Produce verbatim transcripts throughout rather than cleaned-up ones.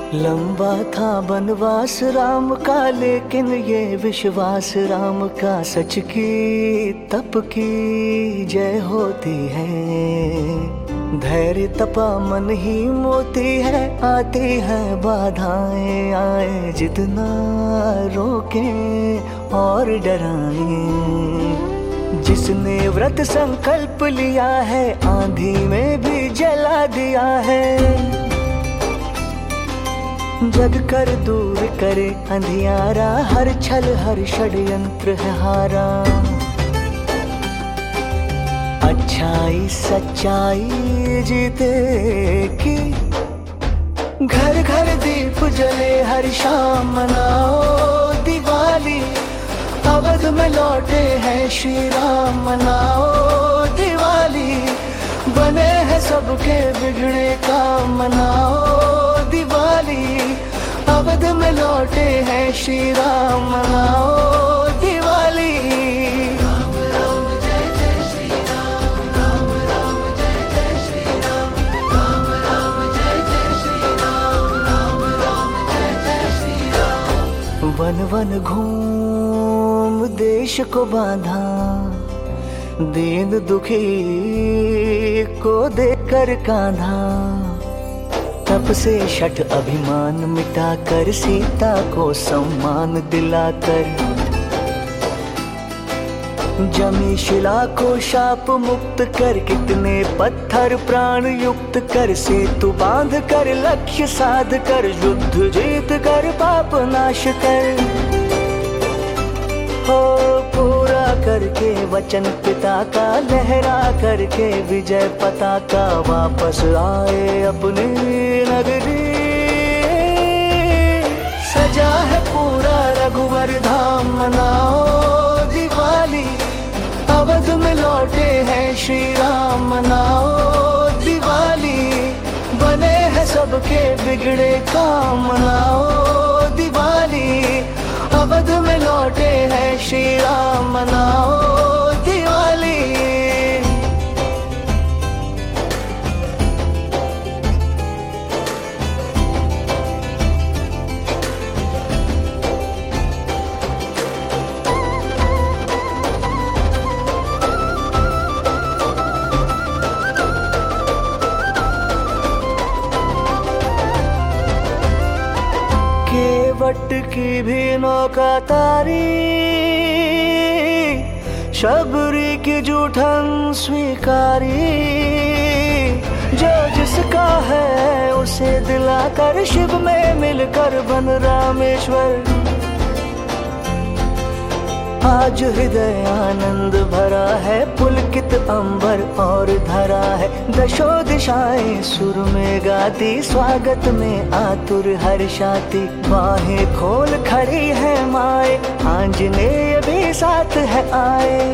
लंबा था बनवास राम का, लेकिन ये विश्वास राम का, सच की तप की जय होती है। धैर्य तपा मन ही मोती है, आती है बाधाएं आए, जितना रोके और डराएं। जिसने व्रत संकल्प लिया है, आंधी में भी जला दिया है। जग कर दूर करे अंधियारा, हर छल हर षड्यंत्र है हारा। अच्छाई सच्चाई जीतेगी, घर घर दीप जले हर शाम मनाओ दिवाली। अवध में लौटे हैं श्री राम, मनाओ दिवाली। बने हैं सबके बिगड़े काम, मनाओ दिवाली। अवध में लौटे हैं श्री राम, मनाओ दिवाली। राम राम जय जय श्री राम, राम राम जय जय श्री राम, राम राम जय जय श्री राम, राम राम जय जय श्री राम। वन वन घूम देश को बांधा, दीन दुखी को देकर कांधा। तप से शठ अभिमान मिटाकर, सीता को सम्मान दिलाकर। जमी शिला को शाप मुक्त कर, कितने पत्थर प्राण युक्त कर। सेतु बांध कर लक्ष्य साध कर, युद्ध जीत कर पाप नाश कर। हो पूरा करके वचन पिता का, लहरा करके विजय पताका। वापस आए अपनी नगरी, सजा है पूरा रघुवर धाम, मनाओ दिवाली। अवध में लौटे हैं श्री राम, मनाओ दिवाली। बने हैं सबके बिगड़े काम, मनाओ दिवाली। अवध में लौटे हैं श्री राम, मनाओ दिवाली। केवट की भी नौका तारी, शबरी की जूठन स्वीकारी। जो जिसका है उसे दिलाकर, शिव में मिलकर बन रामेश्वर। आज हृदय आनंद भरा है, पुलकित अंबर और धरा है। दशो दिशाएं सुर में गाती, स्वागत में आतुर हर्षाती। बाहें खोल खड़ी है माए, आंजनेय भी साथ है आए।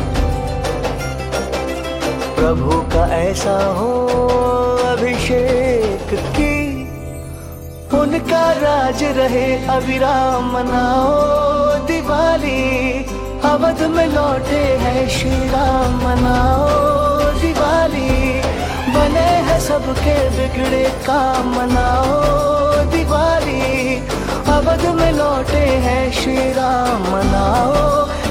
प्रभु का ऐसा हो अभिषेक की, उनका राज रहे अविराम, मनाओ दिवाली। अवध में लौटे हैं श्री राम, मनाओ दिवाली। बने हैं सबके बिगड़े काम, मनाओ दिवाली। अवध में लौटे हैं श्री राम, मनाओ